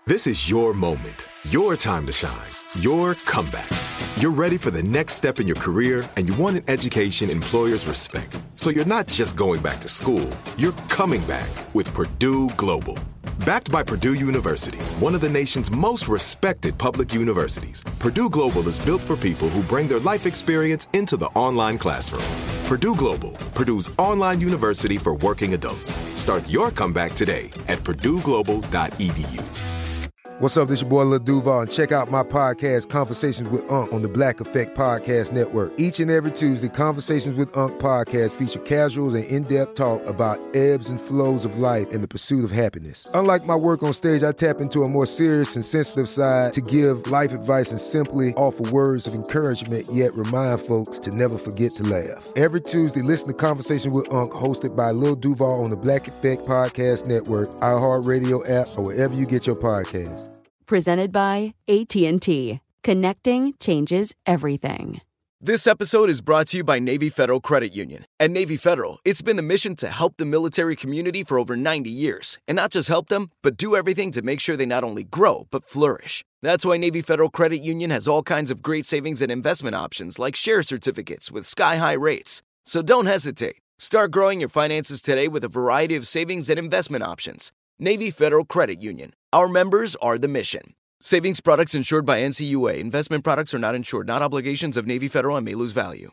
This is your moment, your time to shine, your comeback. You're ready for the next step in your career, and you want an education employers respect. So you're not just going back to school, you're coming back with Purdue Global. Backed by Purdue University, one of the nation's most respected public universities, Purdue Global is built for people who bring their life experience into the online classroom. Purdue Global, Purdue's online university for working adults. Start your comeback today at purdueglobal.edu. What's up, this your boy Lil Duval, and check out my podcast, Conversations with Unc, on the Black Effect Podcast Network. Each and every Tuesday, Conversations with Unc podcast feature casual and in-depth talk about ebbs and flows of life and the pursuit of happiness. Unlike my work on stage, I tap into a more serious and sensitive side to give life advice and simply offer words of encouragement, yet remind folks to never forget to laugh. Every Tuesday, listen to Conversation with Unc, hosted by Lil Duval on the Black Effect Podcast Network, iHeartRadio app, or wherever you get your podcasts. Presented by AT&T. Connecting changes everything. This episode is brought to you by Navy Federal Credit Union. At Navy Federal, it's been the mission to help the military community for over 90 years. And not just help them, but do everything to make sure they not only grow, but flourish. That's why Navy Federal Credit Union has all kinds of great savings and investment options like share certificates with sky-high rates. So don't hesitate. Start growing your finances today with a variety of savings and investment options. Navy Federal Credit Union. Our members are the mission. Savings products insured by NCUA. Investment products are not insured, not obligations of Navy Federal and may lose value.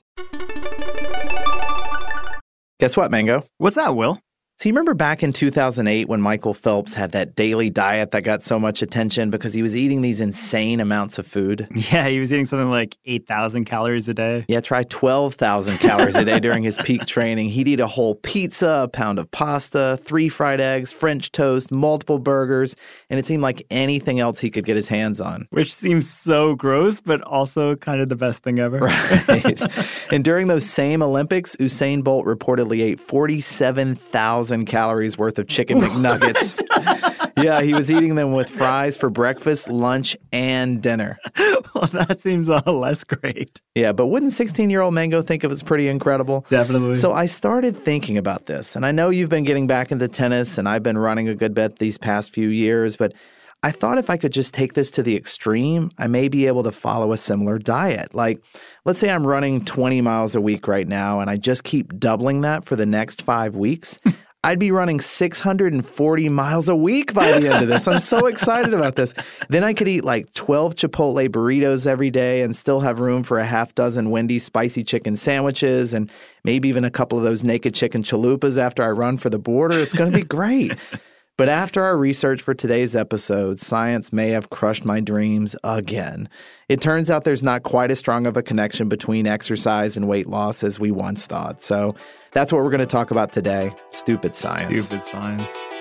Guess what, Mango? What's that, Will? So you remember back in 2008 when Michael Phelps had that daily diet that got so much attention because he was eating these insane amounts of food? Yeah, he was eating something like 8,000 calories a day. Yeah, try 12,000 calories a day during his peak training. He'd eat a whole pizza, a pound of pasta, 3 fried eggs, French toast, multiple burgers, and it seemed like anything else he could get his hands on. Which seems so gross, but also kind of the best thing ever. Right. And during those same Olympics, Usain Bolt reportedly ate 47,000 calories worth of chicken McNuggets. Yeah, he was eating them with fries for breakfast, lunch, and dinner. Well, that seems less great. Yeah, but wouldn't 16-year-old Mango think it was pretty incredible? Definitely. So I started thinking about this, and I know you've been getting back into tennis, and I've been running a good bit these past few years, but I thought if I could just take this to the extreme, I may be able to follow a similar diet. Like, let's say I'm running 20 miles a week right now, and I just keep doubling that for the next 5 weeks. I'd be running 640 miles a week by the end of this. I'm so excited about this. Then I could eat like 12 Chipotle burritos every day and still have room for a half dozen Wendy's spicy chicken sandwiches and maybe even a couple of those naked chicken chalupas after I run for the border. It's going to be great. But after our research for today's episode, science may have crushed my dreams again. It turns out there's not quite as strong of a connection between exercise and weight loss as we once thought. So that's what we're going to talk about today. Stupid science. Stupid science.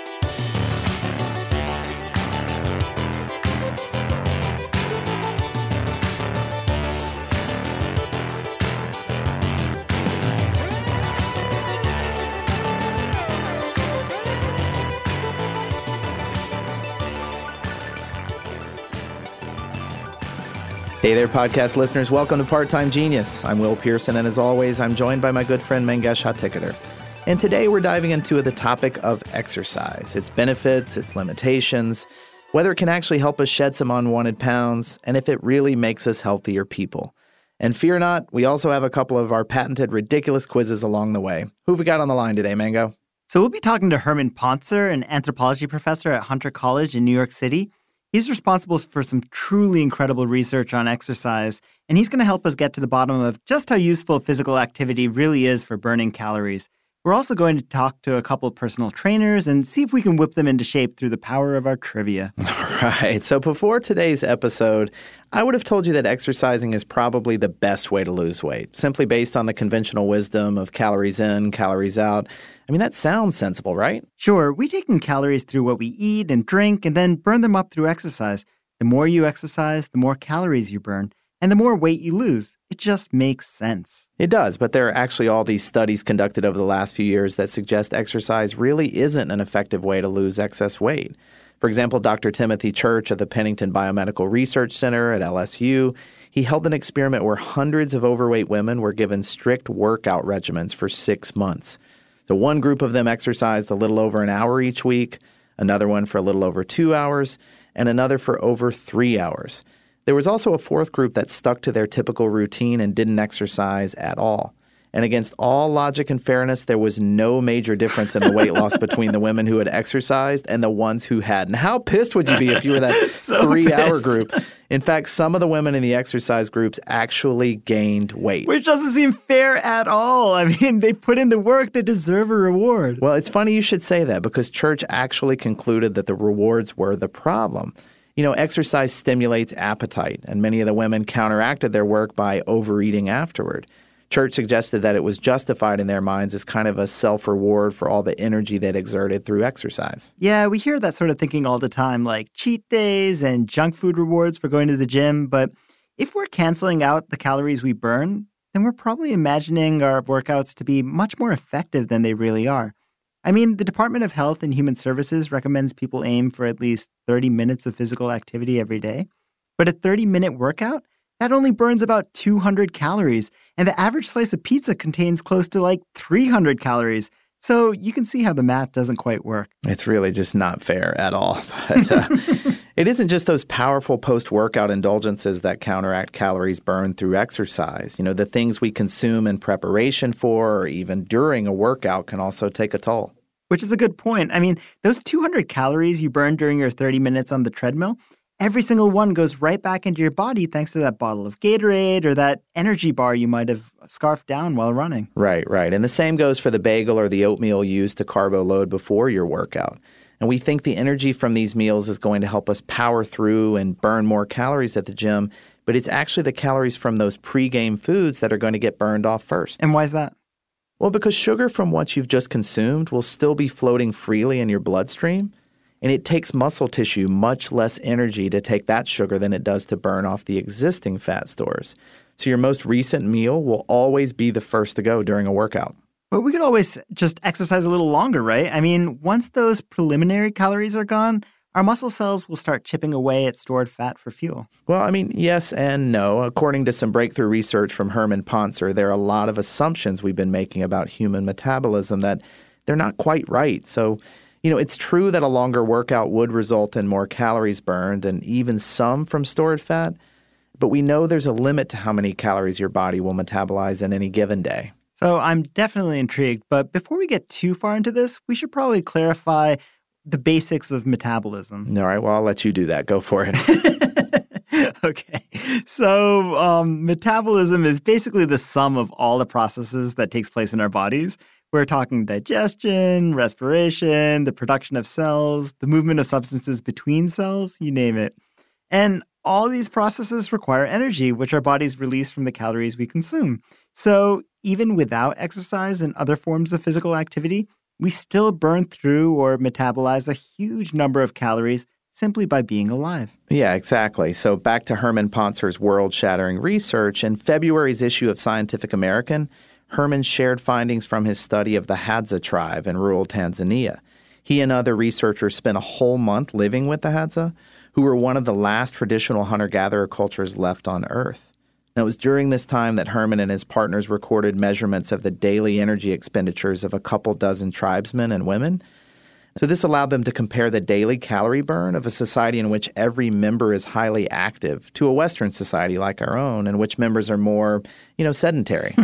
Hey there, podcast listeners. Welcome to Part-Time Genius. I'm Will Pearson, and as always, I'm joined by my good friend Mangesh Hattikudur. And today we're diving into the topic of exercise, its benefits, its limitations, whether it can actually help us shed some unwanted pounds, and if it really makes us healthier people. And fear not, we also have a couple of our patented ridiculous quizzes along the way. Who have we got on the line today, Mango? So we'll be talking to Herman Pontzer, an anthropology professor at Hunter College in New York City. He's responsible for some truly incredible research on exercise, and he's going to help us get to the bottom of just how useful physical activity really is for burning calories. We're also going to talk to a couple of personal trainers and see if we can whip them into shape through the power of our trivia. All right. So before today's episode, I would have told you that exercising is probably the best way to lose weight, simply based on the conventional wisdom of calories in, calories out. I mean, that sounds sensible, right? Sure. We take in calories through what we eat and drink and then burn them up through exercise. The more you exercise, the more calories you burn, and the more weight you lose. It just makes sense. It does, but there are actually all these studies conducted over the last few years that suggest exercise really isn't an effective way to lose excess weight. For example, Dr. Timothy Church of the Pennington Biomedical Research Center at LSU, he held an experiment where hundreds of overweight women were given strict workout regimens for 6 months. So one group of them exercised a little over an hour each week, another one for a little over 2 hours, and another for over 3 hours. There was also a fourth group that stuck to their typical routine and didn't exercise at all. And against all logic and fairness, there was no major difference in the weight loss between the women who had exercised and the ones who hadn't. How pissed would you be if you were that So 3-hour pissed. group? In fact, some of the women in the exercise groups actually gained weight. Which doesn't seem fair at all. I mean, they put in the work. They deserve a reward. Well, it's funny you should say that because church actually concluded that the rewards were the problem. You know, exercise stimulates appetite, and many of the women counteracted their work by overeating afterward. Church suggested that it was justified in their minds as kind of a self-reward for all the energy they'd exerted through exercise. Yeah, we hear that sort of thinking all the time, like cheat days and junk food rewards for going to the gym. But if we're canceling out the calories we burn, then we're probably imagining our workouts to be much more effective than they really are. I mean, the Department of Health and Human Services recommends people aim for at least 30 minutes of physical activity every day. But a 30-minute workout, that only burns about 200 calories, and the average slice of pizza contains close to like 300 calories. So you can see how the math doesn't quite work. It's really just not fair at all. But it isn't just those powerful post-workout indulgences that counteract calories burned through exercise. You know, the things we consume in preparation for or even during a workout can also take a toll. Which is a good point. I mean, those 200 calories you burn during your 30 minutes on the treadmill, every single one goes right back into your body thanks to that bottle of Gatorade or that energy bar you might have scarfed down while running. Right. And the same goes for the bagel or the oatmeal used to carbo load before your workout. And we think the energy from these meals is going to help us power through and burn more calories at the gym, but it's actually the calories from those pre-game foods that are going to get burned off first. And why is that? Well, because sugar from what you've just consumed will still be floating freely in your bloodstream, and it takes muscle tissue much less energy to take that sugar than it does to burn off the existing fat stores. So your most recent meal will always be the first to go during a workout. But we could always just exercise a little longer, right? I mean, once those preliminary calories are gone, our muscle cells will start chipping away at stored fat for fuel. Well, I mean, yes and no. According to some breakthrough research from Herman Pontzer, there are a lot of assumptions we've been making about human metabolism that they're not quite right. So, you know, it's true that a longer workout would result in more calories burned and even some from stored fat, but we know there's a limit to how many calories your body will metabolize in any given day. So I'm definitely intrigued, but before we get too far into this, we should probably clarify the basics of metabolism. All right, well, I'll let you do that. Go for it. Okay. So metabolism is basically the sum of all the processes that takes place in our bodies. We're talking digestion, respiration, the production of cells, the movement of substances between cells, you name it. And all these processes require energy, which our bodies release from the calories we consume. So even without exercise and other forms of physical activity, we still burn through or metabolize a huge number of calories simply by being alive. Yeah, exactly. So back to Herman Pontzer's world-shattering research. In February's issue of Scientific American, Herman shared findings from his study of the Hadza tribe in rural Tanzania. He and other researchers spent a whole month living with the Hadza, who were one of the last traditional hunter-gatherer cultures left on Earth. Now, it was during this time that Herman and his partners recorded measurements of the daily energy expenditures of a couple dozen tribesmen and women. So this allowed them to compare the daily calorie burn of a society in which every member is highly active to a Western society like our own, in which members are more, sedentary.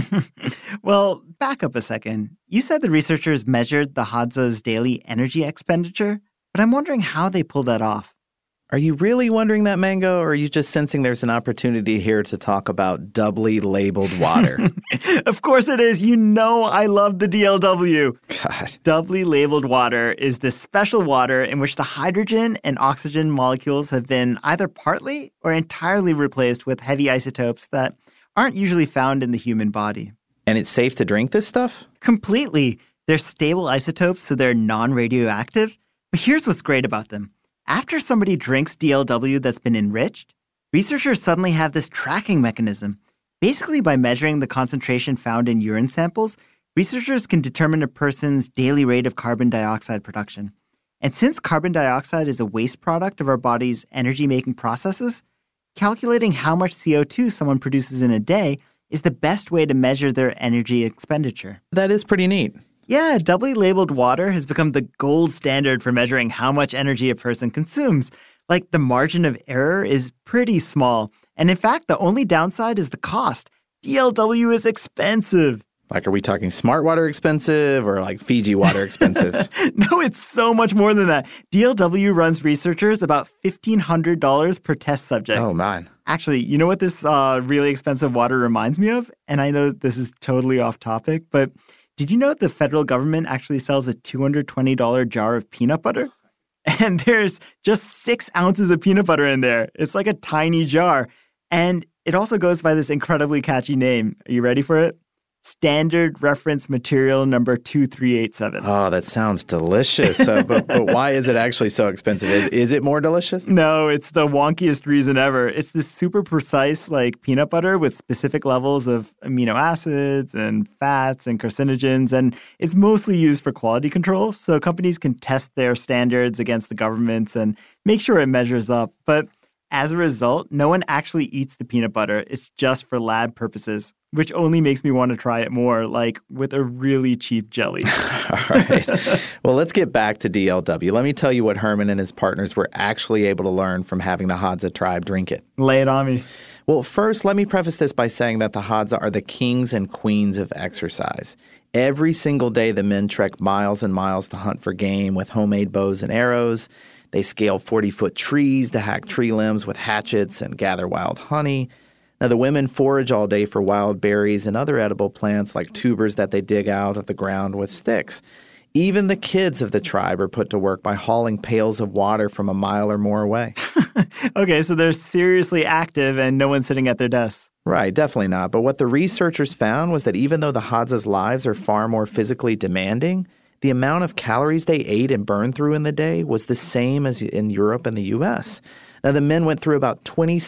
Well, back up a second. You said the researchers measured the Hadza's daily energy expenditure, but I'm wondering how they pulled that off. Are you really wondering that, Mango, or are you just sensing there's an opportunity here to talk about doubly labeled water? Of course it is. You know I love the DLW. God. Doubly labeled water is this special water in which the hydrogen and oxygen molecules have been either partly or entirely replaced with heavy isotopes that aren't usually found in the human body. And it's safe to drink this stuff? Completely. They're stable isotopes, so they're non-radioactive. But here's what's great about them. After somebody drinks DLW that's been enriched, researchers suddenly have this tracking mechanism. Basically, by measuring the concentration found in urine samples, researchers can determine a person's daily rate of carbon dioxide production. And since carbon dioxide is a waste product of our body's energy-making processes, calculating how much CO2 someone produces in a day is the best way to measure their energy expenditure. That is pretty neat. Yeah, doubly labeled water has become the gold standard for measuring how much energy a person consumes. Like, the margin of error is pretty small. And in fact, the only downside is the cost. DLW is expensive. Like, are we talking smart water expensive or like Fiji water expensive? No, it's so much more than that. DLW runs researchers about $1,500 per test subject. Oh, man. Actually, you know what this really expensive water reminds me of? And I know this is totally off topic, but did you know the federal government actually sells a $220 jar of peanut butter? And there's just 6 ounces of peanut butter in there. It's like a tiny jar. And it also goes by this incredibly catchy name. Are you ready for it? Standard Reference Material number 2387. Oh, that sounds delicious. But why is it actually so expensive? Is it more delicious? No, it's the wonkiest reason ever. It's this super precise like peanut butter with specific levels of amino acids and fats and carcinogens, and it's mostly used for quality control. So companies can test their standards against the government's and make sure it measures up. But as a result, no one actually eats the peanut butter. It's just for lab purposes, which only makes me want to try it more, like with a really cheap jelly. All right. Well, let's get back to DLW. Let me tell you what Herman and his partners were actually able to learn from having the Hadza tribe drink it. Lay it on me. Well, first, let me preface this by saying that the Hadza are the kings and queens of exercise. Every single day, the men trek miles and miles to hunt for game with homemade bows and arrows. They scale 40-foot trees to hack tree limbs with hatchets and gather wild honey. Now, the women forage all day for wild berries and other edible plants like tubers that they dig out of the ground with sticks. Even the kids of the tribe are put to work by hauling pails of water from a mile or more away. Okay, so they're seriously active and no one's sitting at their desks. Right, definitely not. But what the researchers found was that even though the Hadza's lives are far more physically demanding, the amount of calories they ate and burned through in the day was the same as in Europe and the U.S. Now, the men went through about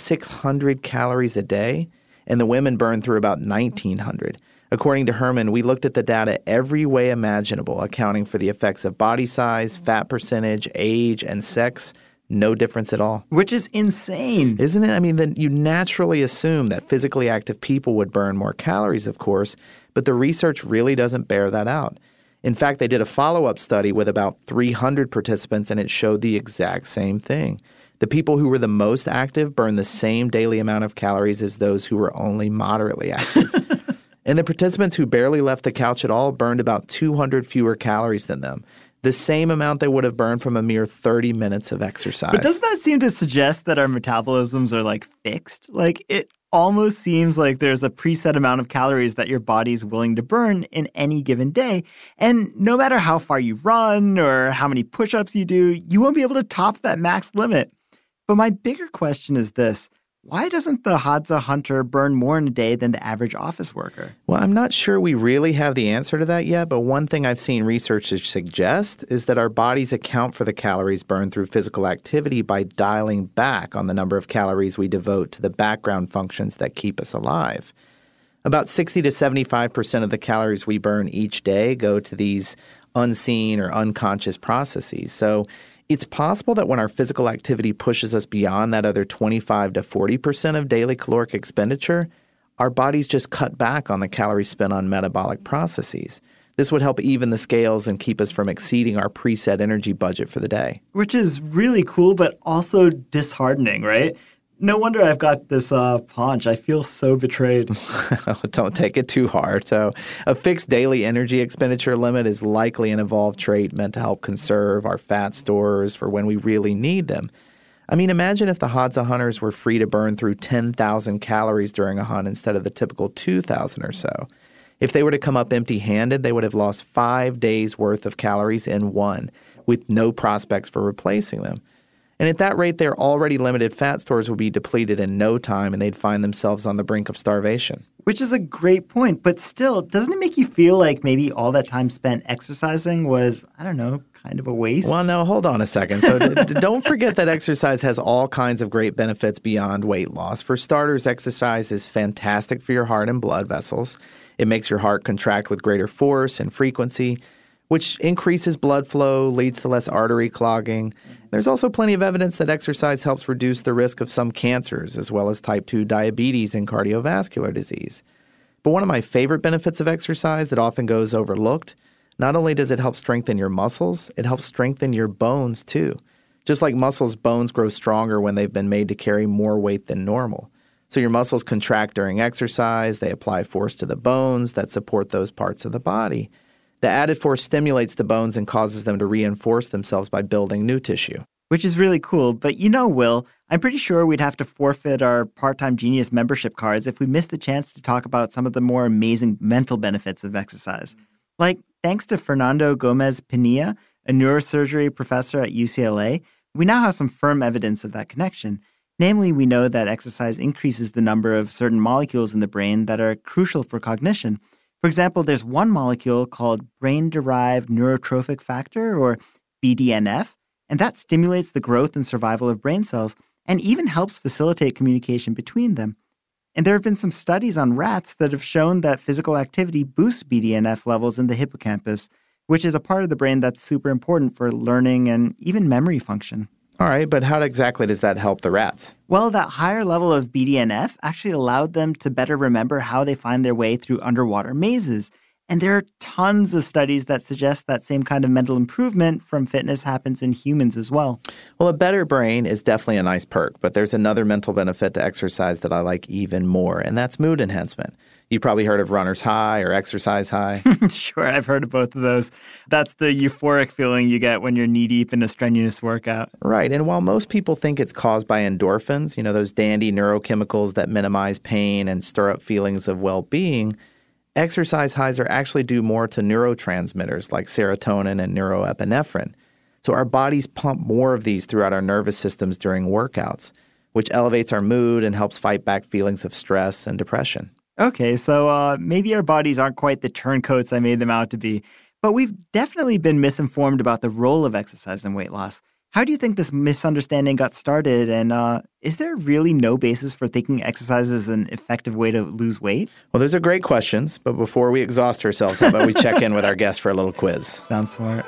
2,600 calories a day, and the women burned through about 1,900. According to Herman, we looked at the data every way imaginable, accounting for the effects of body size, fat percentage, age, and sex. No difference at all. Which is insane. Isn't it? I mean, then you naturally assume that physically active people would burn more calories, of course, but the research really doesn't bear that out. In fact, they did a follow-up study with about 300 participants, and it showed the exact same thing. The people who were the most active burned the same daily amount of calories as those who were only moderately active. And the participants who barely left the couch at all burned about 200 fewer calories than them, the same amount they would have burned from a mere 30 minutes of exercise. But doesn't that seem to suggest that our metabolisms are, like, fixed? Like, it almost seems like there's a preset amount of calories that your body's willing to burn in any given day. And no matter how far you run or how many push-ups you do, you won't be able to top that max limit. But my bigger question is this. Why doesn't the Hadza hunter burn more in a day than the average office worker? Well, I'm not sure we really have the answer to that yet, but one thing I've seen researchers suggest is that our bodies account for the calories burned through physical activity by dialing back on the number of calories we devote to the background functions that keep us alive. About 60 to 75% of the calories we burn each day go to these unseen or unconscious processes. So it's possible that when our physical activity pushes us beyond that other 25 to 40% of daily caloric expenditure, our bodies just cut back on the calories spent on metabolic processes. This would help even the scales and keep us from exceeding our preset energy budget for the day. Which is really cool, but also disheartening, right? No wonder I've got this paunch. I feel so betrayed. Don't take it too hard. So a fixed daily energy expenditure limit is likely an evolved trait meant to help conserve our fat stores for when we really need them. I mean, imagine if the Hadza hunters were free to burn through 10,000 calories during a hunt instead of the typical 2,000 or so. If they were to come up empty-handed, they would have lost 5 days' worth of calories in one, with no prospects for replacing them. And at that rate, their already limited fat stores would be depleted in no time, and they'd find themselves on the brink of starvation. Which is a great point. But still, doesn't it make you feel like maybe all that time spent exercising was, I don't know, kind of a waste? Well, no, hold on a second. So don't forget that exercise has all kinds of great benefits beyond weight loss. For starters, exercise is fantastic for your heart and blood vessels. It makes your heart contract with greater force and frequency, which increases blood flow, leads to less artery clogging. There's also plenty of evidence that exercise helps reduce the risk of some cancers, as well as type 2 diabetes and cardiovascular disease. But one of my favorite benefits of exercise that often goes overlooked, not only does it help strengthen your muscles, it helps strengthen your bones too. Just like muscles, bones grow stronger when they've been made to carry more weight than normal. So your muscles contract during exercise. They apply force to the bones that support those parts of the body. The added force stimulates the bones and causes them to reinforce themselves by building new tissue. Which is really cool. But Will, I'm pretty sure we'd have to forfeit our Part-Time Genius membership cards if we missed the chance to talk about some of the more amazing mental benefits of exercise. Like, thanks to Fernando Gomez Pinilla, a neurosurgery professor at UCLA, we now have some firm evidence of that connection. Namely, we know that exercise increases the number of certain molecules in the brain that are crucial for cognition. For example, there's one molecule called brain-derived neurotrophic factor, or BDNF, and that stimulates the growth and survival of brain cells and even helps facilitate communication between them. And there have been some studies on rats that have shown that physical activity boosts BDNF levels in the hippocampus, which is a part of the brain that's super important for learning and even memory function. All right, but how exactly does that help the rats? Well, that higher level of BDNF actually allowed them to better remember how they find their way through underwater mazes. And there are tons of studies that suggest that same kind of mental improvement from fitness happens in humans as well. Well, a better brain is definitely a nice perk, but there's another mental benefit to exercise that I like even more, and that's mood enhancement. You've probably heard of runner's high or exercise high. Sure, I've heard of both of those. That's the euphoric feeling you get when you're knee-deep in a strenuous workout. Right, and while most people think it's caused by endorphins, those dandy neurochemicals that minimize pain and stir up feelings of well-being, exercise highs are actually due more to neurotransmitters like serotonin and neuroepinephrine. So our bodies pump more of these throughout our nervous systems during workouts, which elevates our mood and helps fight back feelings of stress and depression. Okay, so maybe our bodies aren't quite the turncoats I made them out to be, but we've definitely been misinformed about the role of exercise in weight loss. How do you think this misunderstanding got started, and is there really no basis for thinking exercise is an effective way to lose weight? Well, those are great questions, but before we exhaust ourselves, how about we check in with our guest for a little quiz? Sounds smart.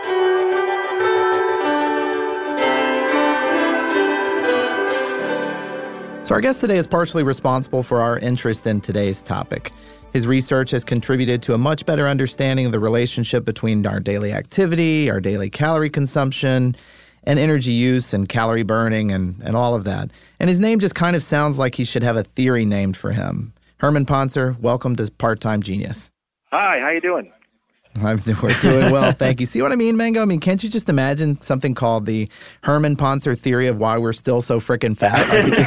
So our guest today is partially responsible for our interest in today's topic. His research has contributed to a much better understanding of the relationship between our daily activity, our daily calorie consumption, and energy use and calorie burning and all of that. And his name just kind of sounds like he should have a theory named for him. Herman Pontzer, welcome to Part-Time Genius. Hi, how you doing? We're doing well, thank you. See what I mean, Mango? Can't you just imagine something called the Herman Pontzer theory of why we're still so freaking fat?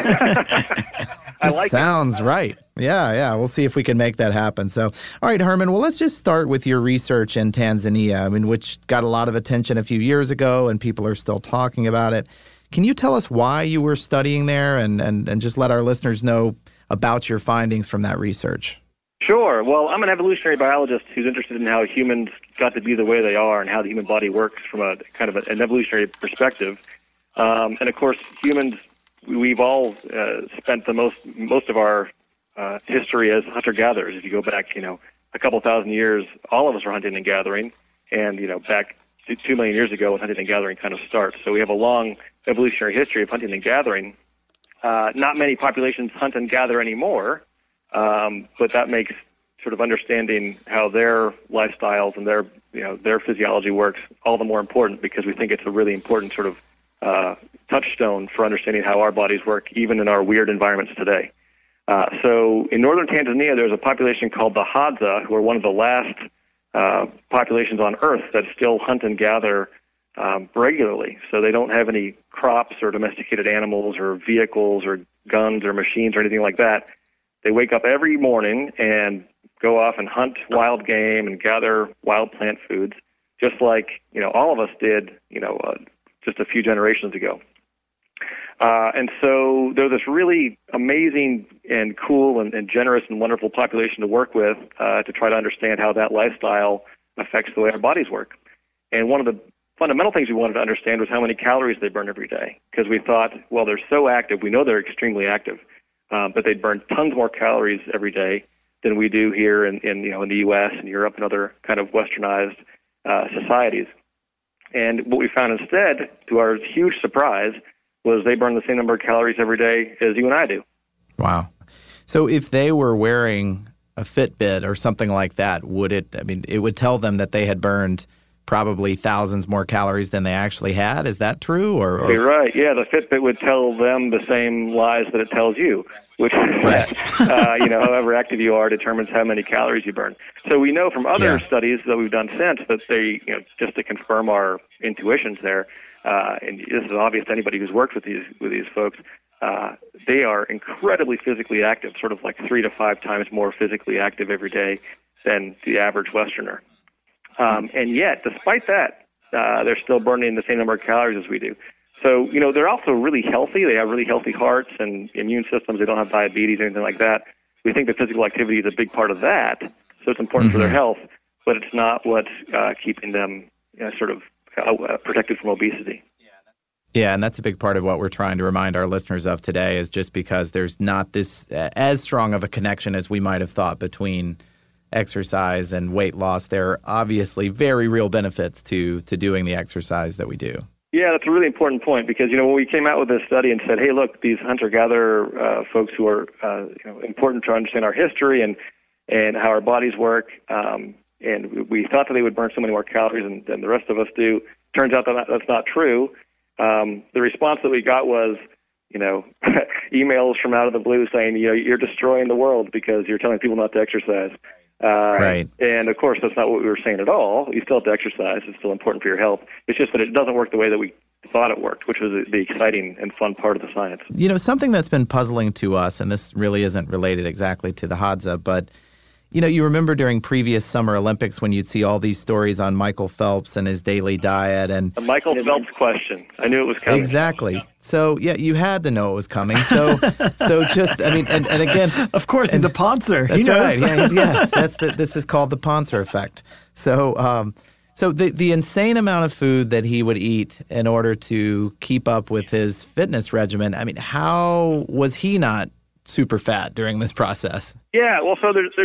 I like sounds right. Yeah. We'll see if we can make that happen. So, all right, Herman, well, let's just start with your research in Tanzania, which got a lot of attention a few years ago, and people are still talking about it. Can you tell us why you were studying there and just let our listeners know about your findings from that research? Sure. Well, I'm an evolutionary biologist who's interested in how humans got to be the way they are and how the human body works from a kind of an evolutionary perspective. And of course, humans, we've all spent the most of our history as hunter-gatherers. If you go back, a couple thousand years, all of us were hunting and gathering. And, back 2 million years ago when hunting and gathering kind of starts. So we have a long evolutionary history of hunting and gathering. Not many populations hunt and gather anymore. But that makes sort of understanding how their lifestyles and their physiology works all the more important, because we think it's a really important sort of touchstone for understanding how our bodies work, even in our weird environments today. So in northern Tanzania, there's a population called the Hadza, who are one of the last populations on Earth that still hunt and gather regularly. So they don't have any crops or domesticated animals or vehicles or guns or machines or anything like that. They wake up every morning and go off and hunt wild game and gather wild plant foods, just like, all of us did, just a few generations ago. And so they're this really amazing and cool and generous and wonderful population to work with to try to understand how that lifestyle affects the way our bodies work. And one of the fundamental things we wanted to understand was how many calories they burn every day, because we thought, well, they're so active. We know they're extremely active. But they burn tons more calories every day than we do here in the U.S. and Europe and other kind of westernized societies. And what we found instead, to our huge surprise, was they burn the same number of calories every day as you and I do. Wow. So if they were wearing a Fitbit or something like that, it would tell them that they had burned probably thousands more calories than they actually had. Is that true? Or? You're right. Yeah, the Fitbit would tell them the same lies that it tells you, which is right. However active you are determines how many calories you burn. So we know from other studies that we've done since that they, just to confirm our intuitions there, and this is obvious to anybody who's worked with these folks, they are incredibly physically active, sort of like 3 to 5 times more physically active every day than the average Westerner. And yet, despite that, they're still burning the same number of calories as we do. So, they're also really healthy. They have really healthy hearts and immune systems. They don't have diabetes or anything like that. We think that physical activity is a big part of that, so it's important for their health, but it's not what's keeping them sort of protected from obesity. Yeah, and that's a big part of what we're trying to remind our listeners of today is just because there's not this as strong of a connection as we might have thought between exercise and weight loss. There are obviously very real benefits to doing the exercise that we do. Yeah, that's a really important point because, when we came out with this study and said, hey, look, these hunter-gatherer folks who are, important to understand our history and how our bodies work, and we thought that they would burn so many more calories than the rest of us do. Turns out that that's not true. The response that we got was, emails from out of the blue saying, you're destroying the world because you're telling people not to exercise. Right. And, of course, that's not what we were saying at all. You still have to exercise. It's still important for your health. It's just that it doesn't work the way that we thought it worked, which was the exciting and fun part of the science. Something that's been puzzling to us, and this really isn't related exactly to the Hadza, but, you remember during previous Summer Olympics when you'd see all these stories on Michael Phelps and his daily diet. And the Michael Phelps question. I knew it was coming. Exactly. So, yeah, you had to know it was coming. So just, and again. Of course, he's a Poncer. That's right. Yeah, yes. This is called the Poncer effect. So the insane amount of food that he would eat in order to keep up with his fitness regimen, how was he not super fat during this process? Yeah, well, so there's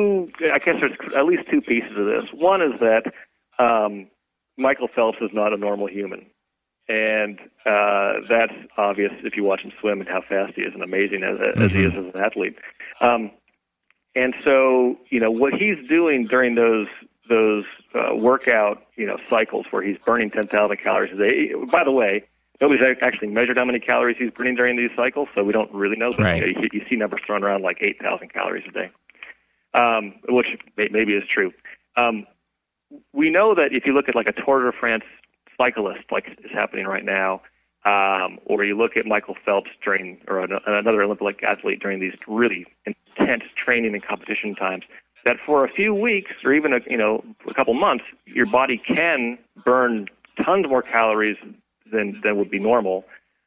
at least two pieces of this. One is that Michael Phelps is not a normal human. And that's obvious if you watch him swim and how fast he is and amazing as he is as an athlete. And so, what he's doing during those workout, cycles where he's burning 10,000 calories a day, by the way, nobody's actually measured how many calories he's burning during these cycles, so we don't really know. But right. You see numbers thrown around like 8,000 calories a day, which maybe is true. We know that if you look at like a Tour de France cyclist, like is happening right now, or you look at Michael Phelps or another Olympic athlete during these really intense training and competition times, that for a few weeks or even a couple months, your body can burn tons more calories than would be normal.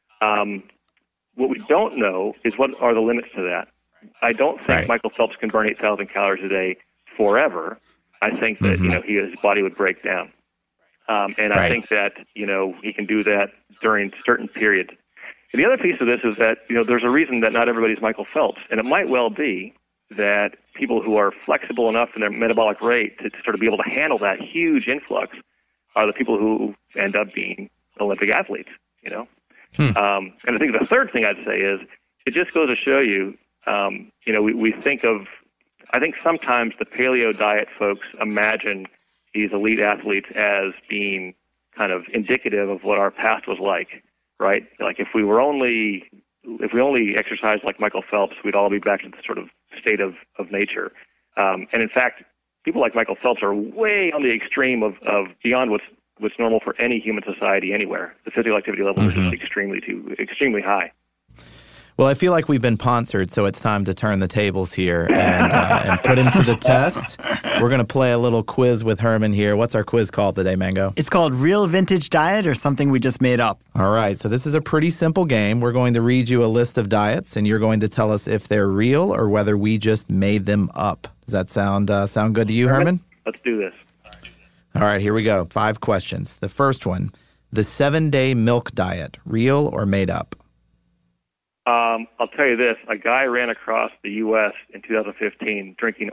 What we don't know is what are the limits to that. I don't think Michael Phelps can burn 8,000 calories a day forever. I think that his body would break down, and I think that he can do that during certain periods. And the other piece of this is that there's a reason that not everybody's Michael Phelps, and it might well be that people who are flexible enough in their metabolic rate to sort of be able to handle that huge influx are the people who end up being Olympic athletes. And I think the third thing I'd say is it just goes to show you, we think of. I think sometimes the paleo diet folks imagine these elite athletes as being kind of indicative of what our past was like, right? Like if we only exercised like Michael Phelps, we'd all be back to the sort of state of nature. And in fact, people like Michael Phelps are way on the extreme of beyond what's normal for any human society anywhere. The physical activity levels are just extremely high. Well, I feel like we've been poncered, so it's time to turn the tables here and put him to the test. We're going to play a little quiz with Herman here. What's our quiz called today, Mango? It's called Real Vintage Diet or something we just made up. All right, so this is a pretty simple game. We're going to read you a list of diets, and you're going to tell us if they're real or whether we just made them up. Does that sound good to you, Herman? Let's do this. All right, here we go. 5 questions. The first one, the 7-day milk diet, real or made up? I'll tell you this: a guy ran across the U.S. in 2015 drinking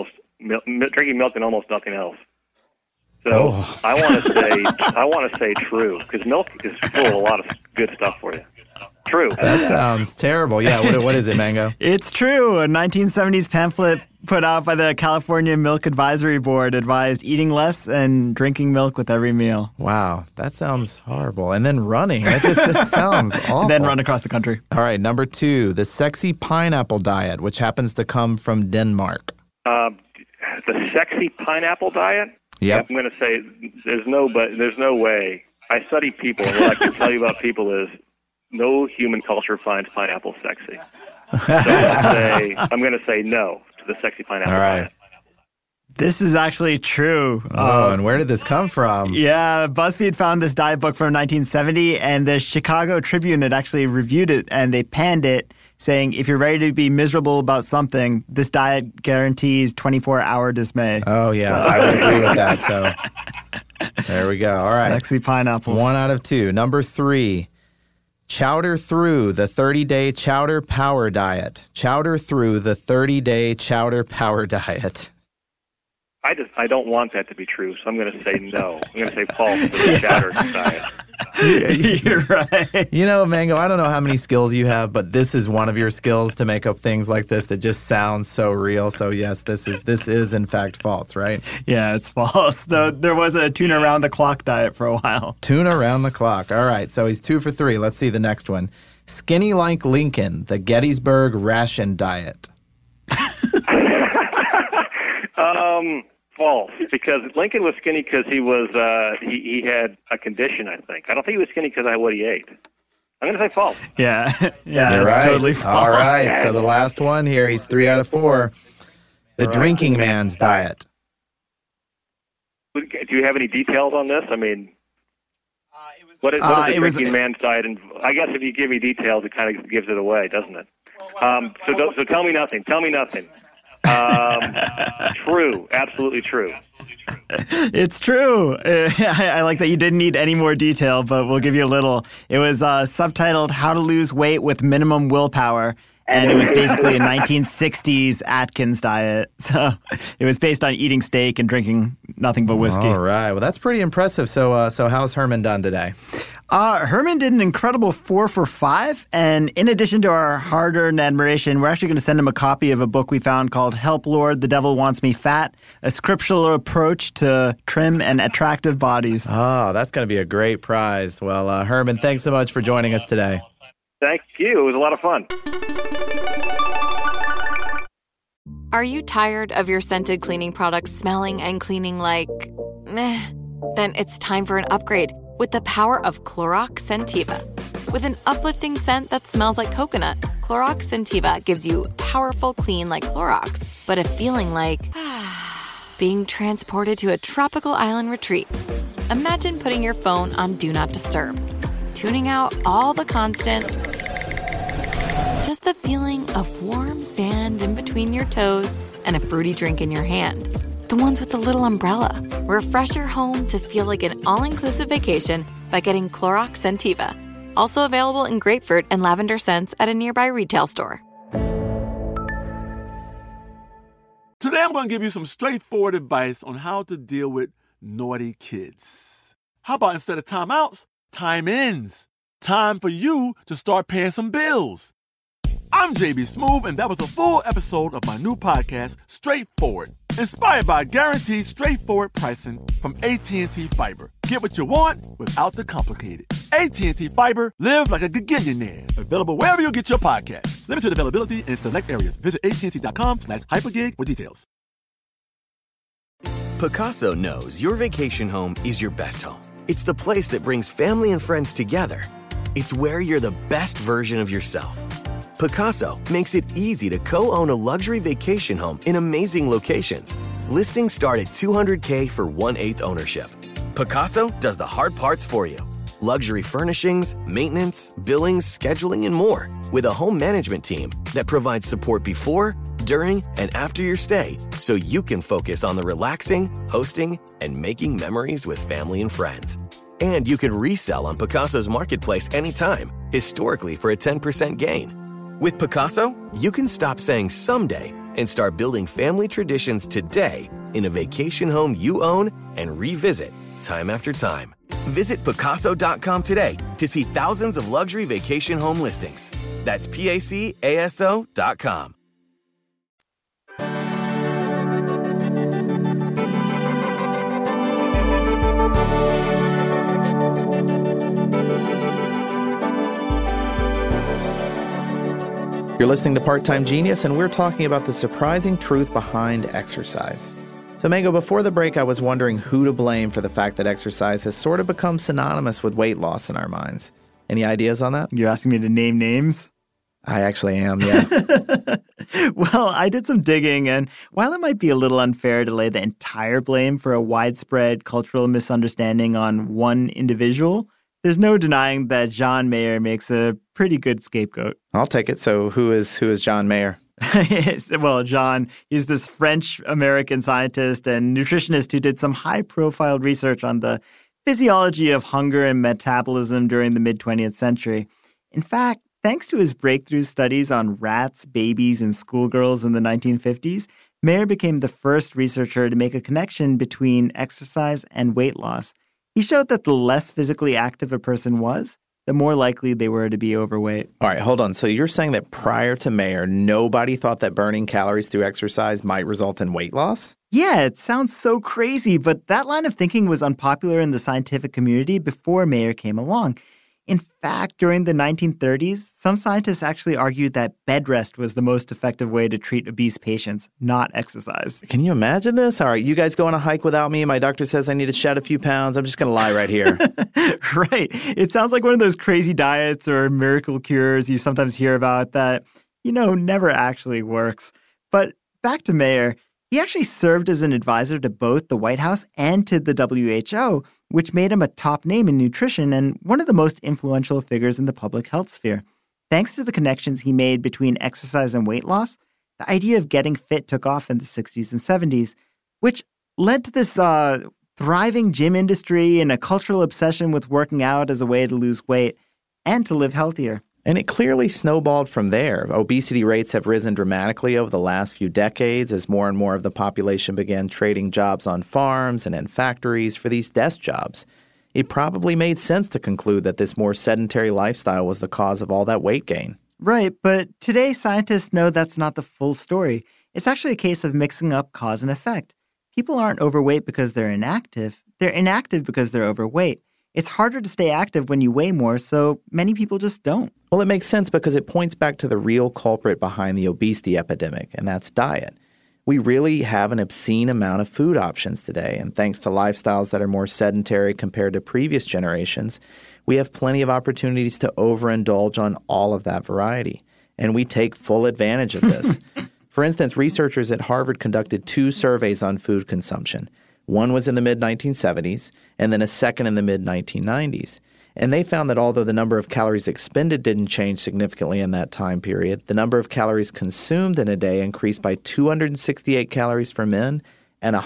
milk and almost nothing else. So I want to say true, because milk is full of a lot of good stuff for you. True. That sounds terrible. Yeah. What is it, Mango? It's true. A 1970s pamphlet put out by the California Milk Advisory Board advised eating less and drinking milk with every meal. Wow, that sounds horrible. And then running. That sounds awful. And then run across the country. All right, number 2, the sexy pineapple diet, which happens to come from Denmark. The sexy pineapple diet? Yep. I'm going to say there's no way. I study people, and what I can tell you about people is no human culture finds pineapple sexy. So I'm going to say no to the sexy pineapple diet. This is actually true. And where did this come from? Yeah, BuzzFeed found this diet book from 1970, and the Chicago Tribune had actually reviewed it, and they panned it, saying, if you're ready to be miserable about something, this diet guarantees 24-hour dismay. Oh, yeah, I would agree with that. So there we go. All right. Sexy pineapples. 1 out of 2. Number 3. Chowder through the 30-day chowder power diet. Chowder through the 30-day chowder power diet. I don't want that to be true, so I'm going to say no. I'm going to say false to the chowder diet. You're right. You know, Mango, I don't know how many skills you have, but this is one of your skills to make up things like this that just sounds so real. So yes, this is in fact false, right? Yeah, it's false. There was a tuna around the clock diet for a while. Tuna around the clock. All right, so he's 2 for 3. Let's see the next one. Skinny like Lincoln, the Gettysburg ration diet. False, because Lincoln was skinny because he was he had a condition, I think. I don't think he was skinny because of what he ate. I'm going to say false. Yeah, You're it's right. totally false. All right, so the last one here, he's 3 out of 4. The drinking man's diet. Do you have any details on this? I mean, what is the drinking man's diet? And I guess if you give me details, it kind of gives it away, doesn't it? So tell me nothing. Tell me nothing. True. Absolutely true. It's true. I like that you didn't need any more detail, but we'll give you a little. It was subtitled How to Lose Weight with Minimum Willpower, and it was basically a 1960s Atkins diet. So it was based on eating steak and drinking nothing but whiskey. All right. Well, that's pretty impressive. So how's Herman done today? Herman did an incredible 4 for 5, and in addition to our hard-earned admiration, we're actually going to send him a copy of a book we found called Help Lord, the Devil Wants Me Fat, a scriptural approach to trim and attractive bodies. Oh, that's going to be a great prize. Well, Herman, thanks so much for joining us today. Thank you. It was a lot of fun. Are you tired of your scented cleaning products smelling and cleaning like meh? Then it's time for an upgrade with the power of Clorox Scentiva. With an uplifting scent that smells like coconut, Clorox Scentiva gives you powerful clean like Clorox, but a feeling like being transported to a tropical island retreat. Imagine putting your phone on Do Not Disturb, tuning out all the constant, just the feeling of warm sand in between your toes and a fruity drink in your hand. The ones with the little umbrella. Refresh your home to feel like an all-inclusive vacation by getting Clorox Scentiva. Also available in grapefruit and lavender scents at a nearby retail store. Today I'm going to give you some straightforward advice on how to deal with naughty kids. How about instead of timeouts, time-ins? Time for you to start paying some bills. I'm JB Smoove, and that was a full episode of my new podcast, Straightforward, inspired by guaranteed straightforward pricing from AT&T Fiber. Get what you want without the complicated. AT&T Fiber, live like a gigillionaire. Available wherever you get your podcasts. Limited availability in select areas. Visit AT&T.com/hypergig for details. Pacaso knows your vacation home is your best home. It's the place that brings family and friends together. It's where you're the best version of yourself. Pacaso makes it easy to co-own a luxury vacation home in amazing locations. Listings start at $200K for 1/8 ownership. Pacaso does the hard parts for you. Luxury furnishings, maintenance, billings, scheduling, and more. With a home management team that provides support before, during, and after your stay so you can focus on the relaxing, hosting, and making memories with family and friends. And you can resell on Pacaso's marketplace anytime, historically for a 10% gain. With Pacaso, you can stop saying someday and start building family traditions today in a vacation home you own and revisit time after time. Visit Pacaso.com today to see thousands of luxury vacation home listings. That's PACASO.com. You're listening to Part-Time Genius, and we're talking about the surprising truth behind exercise. So, Mango, before the break, I was wondering who to blame for the fact that exercise has sort of become synonymous with weight loss in our minds. Any ideas on that? You're asking me to name names? I actually am, yeah. Well, I did some digging, and while it might be a little unfair to lay the entire blame for a widespread cultural misunderstanding on one individual, there's no denying that John Mayer makes a pretty good scapegoat. I'll take it. So who is John Mayer? Well, John, he's this French-American scientist and nutritionist who did some high-profile research on the physiology of hunger and metabolism during the mid-20th century. In fact, thanks to his breakthrough studies on rats, babies, and schoolgirls in the 1950s, Mayer became the first researcher to make a connection between exercise and weight loss. He showed that the less physically active a person was, the more likely they were to be overweight. All right, hold on. So you're saying that prior to Mayer, nobody thought that burning calories through exercise might result in weight loss? Yeah, it sounds so crazy, but that line of thinking was unpopular in the scientific community before Mayer came along. In fact, during the 1930s, some scientists actually argued that bed rest was the most effective way to treat obese patients, not exercise. Can you imagine this? All right, you guys go on a hike without me. My doctor says I need to shed a few pounds. I'm just going to lie right here. Right. It sounds like one of those crazy diets or miracle cures you sometimes hear about that, never actually works. But back to Mayer. He actually served as an advisor to both the White House and to the WHO, which made him a top name in nutrition and one of the most influential figures in the public health sphere. Thanks to the connections he made between exercise and weight loss, the idea of getting fit took off in the 60s and 70s, which led to this thriving gym industry and a cultural obsession with working out as a way to lose weight and to live healthier. And it clearly snowballed from there. Obesity rates have risen dramatically over the last few decades as more and more of the population began trading jobs on farms and in factories for these desk jobs. It probably made sense to conclude that this more sedentary lifestyle was the cause of all that weight gain. Right, but today scientists know that's not the full story. It's actually a case of mixing up cause and effect. People aren't overweight because they're inactive. They're inactive because they're overweight. It's harder to stay active when you weigh more, so many people just don't. Well, it makes sense because it points back to the real culprit behind the obesity epidemic, and that's diet. We really have an obscene amount of food options today, and thanks to lifestyles that are more sedentary compared to previous generations, we have plenty of opportunities to overindulge on all of that variety, and we take full advantage of this. For instance, researchers at Harvard conducted 2 surveys on food consumption. One was in the mid-1970s, and then a second in the mid-1990s. And they found that although the number of calories expended didn't change significantly in that time period, the number of calories consumed in a day increased by 268 calories for men and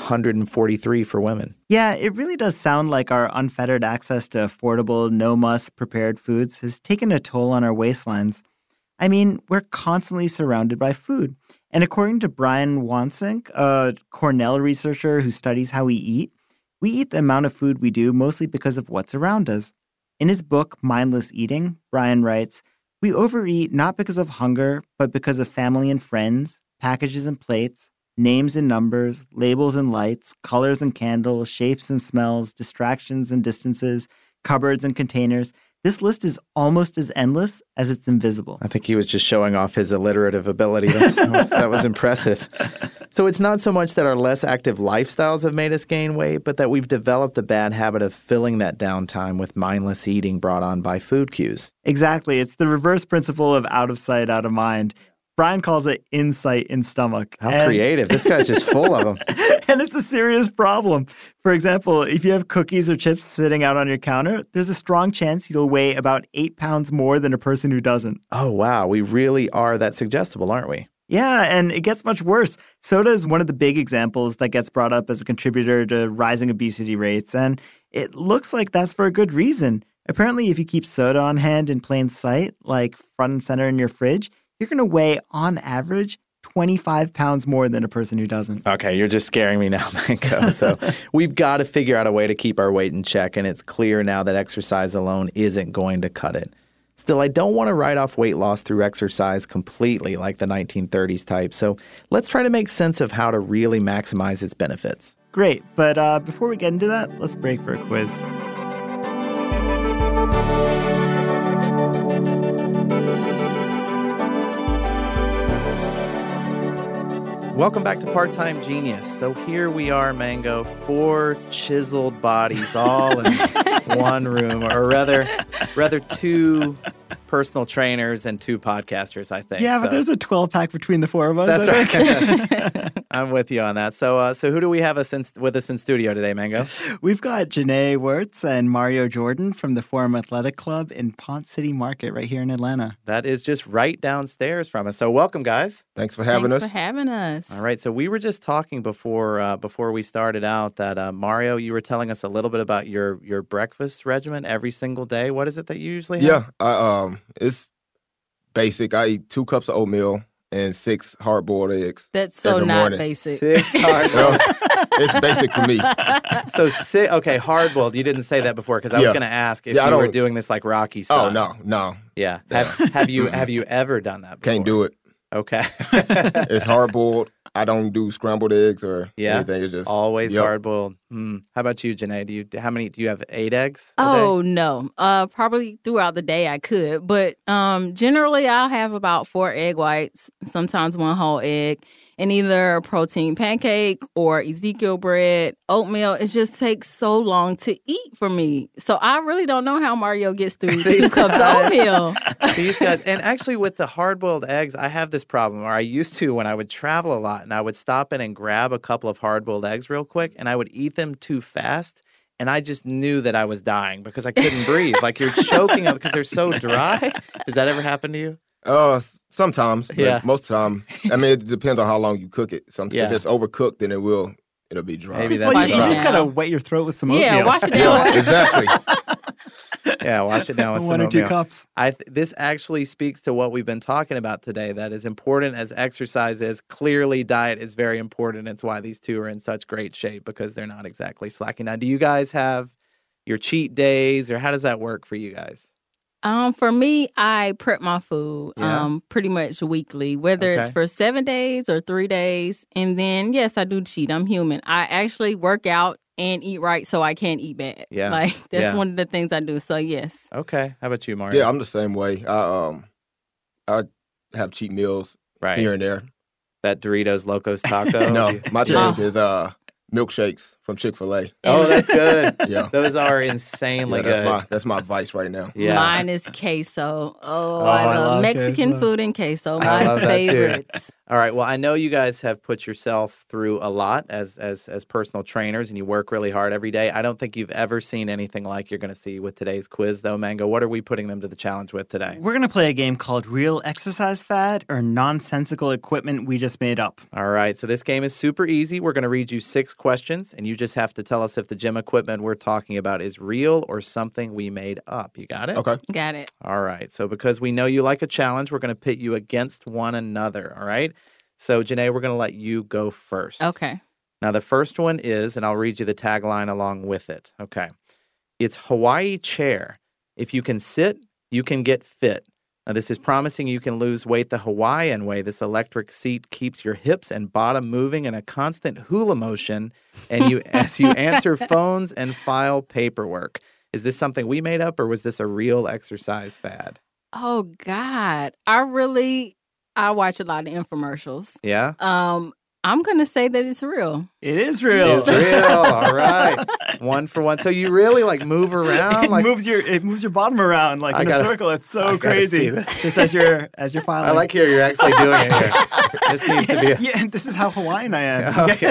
143 for women. Yeah, it really does sound like our unfettered access to affordable, no-muss prepared foods has taken a toll on our waistlines. I mean, we're constantly surrounded by food. And according to Brian Wansink, a Cornell researcher who studies how we eat the amount of food we do mostly because of what's around us. In his book, Mindless Eating, Brian writes, "We overeat not because of hunger, but because of family and friends, packages and plates, names and numbers, labels and lights, colors and candles, shapes and smells, distractions and distances, cupboards and containers. This list is almost as endless as it's invisible." I think he was just showing off his alliterative ability. That was impressive. So it's not so much that our less active lifestyles have made us gain weight, but that we've developed the bad habit of filling that downtime with mindless eating brought on by food cues. Exactly. It's the reverse principle of out of sight, out of mind. Brian calls it insight in stomach. How creative. This guy's just full of them. And it's a serious problem. For example, if you have cookies or chips sitting out on your counter, there's a strong chance you'll weigh about 8 pounds more than a person who doesn't. Oh, wow. We really are that suggestible, aren't we? Yeah, and it gets much worse. Soda is one of the big examples that gets brought up as a contributor to rising obesity rates, and it looks like that's for a good reason. Apparently, if you keep soda on hand in plain sight, like front and center in your fridge, you're going to weigh, on average, 25 pounds more than a person who doesn't. Okay, you're just scaring me now, Mango. So we've got to figure out a way to keep our weight in check, and it's clear now that exercise alone isn't going to cut it. Still, I don't want to write off weight loss through exercise completely like the 1930s type, so let's try to make sense of how to really maximize its benefits. Great, but before we get into that, let's break for a quiz. Welcome back to Part-Time Genius. So here we are, Mango, 4 chiseled bodies all in one room, or rather 2 personal trainers and 2 podcasters, I think. Yeah, but there's a 12-pack between the 4 of us. That's right. I'm with you on that. So who do we have with us in studio today, Mango? We've got Janae Wirtz and Mario Jordan from the Forum Athletic Club in Ponce City Market right here in Atlanta. That is just right downstairs from us. So welcome, guys. Thanks for having us. Thanks for having us. All right. So we were just talking before we started out that, Mario, you were telling us a little bit about your breakfast regimen every single day. What is it that you usually have? Yeah, it's basic. I eat 2 cups of oatmeal and 6 hard-boiled eggs. That's so not morning. Basic. 6 hard-boiled. It's basic for me. So hard-boiled. You didn't say that before because I was going to ask if you were doing this like Rocky style. Oh no. Yeah. Have you ever done that before? Can't do it. Okay. It's hard-boiled. I don't do scrambled eggs or anything. It's just always hard-boiled. How about you, Janae? Do you have 8 eggs? Oh no, probably throughout the day I could, but generally I'll have about 4 egg whites, sometimes 1 whole egg, and either a protein pancake or Ezekiel bread. Oatmeal, it just takes so long to eat for me. So I really don't know how Mario gets through 2 cups of oatmeal. These guys, and actually with the hard-boiled eggs, I have this problem, or I used to when I would travel a lot, and I would stop in and grab a couple of hard-boiled eggs real quick, and I would eat them too fast, and I just knew that I was dying because I couldn't breathe. Like you're choking up because they're so dry. Does that ever happen to you? Sometimes, but most of the time, I mean, it depends on how long you cook it. Sometimes if it's overcooked, then it'll be dry. Maybe you just gotta wet your throat with some oatmeal. Yeah, wash it down. Exactly. Yeah, wash it down with some 1 or 2 cups. This actually speaks to what we've been talking about today. That as important as exercise is, clearly diet is very important. It's why these 2 are in such great shape because they're not exactly slacking. Now, do you guys have your cheat days, or how does that work for you guys? For me, I prep my food pretty much weekly, whether it's for 7 days or 3 days. And then, yes, I do cheat. I'm human. I actually work out and eat right so I can't eat bad. Yeah. Like, that's one of the things I do. So, yes. Okay. How about you, Mario? Yeah, I'm the same way. I have cheat meals here and there. That Doritos Locos Taco? No, my thing is milkshakes from Chick-fil-A. Oh, that's good. Yeah. Those are insanely good. That's my vice right now. Yeah. Mine is queso. I love Mexican queso. Food and queso. I love My favorites. that too. All right. Well, I know you guys have put yourself through a lot as personal trainers, and you work really hard every day. I don't think you've ever seen anything like you're going to see with today's quiz, though, Mango. What are we putting them to the challenge with today? We're going to play a game called Real Exercise Fad or Nonsensical Equipment We Just Made Up. All right. So this game is super easy. We're going to read you 6 questions, and you just have to tell us if the gym equipment we're talking about is real or something we made up. You got it? Okay. Got it. All right. So because we know you like a challenge, we're going to pit you against one another. All right. So, Janae, we're going to let you go first. Okay. Now, the first one is, and I'll read you the tagline along with it. Okay. It's Hawaii Chair. If you can sit, you can get fit. Now, this is promising you can lose weight the Hawaiian way. This electric seat keeps your hips and bottom moving in a constant hula motion and as you answer phones and file paperwork. Is this something we made up, or was this a real exercise fad? Oh, God. I watch a lot of infomercials. Yeah? I'm going to say that it's real. It is real. It's real. All right. 1 for 1. So you really move around? It moves your bottom around in a circle. It's so crazy. Just as you're filing. I like here you're actually doing it here. This needs to be Yeah, this is how Hawaiian I am. Okay.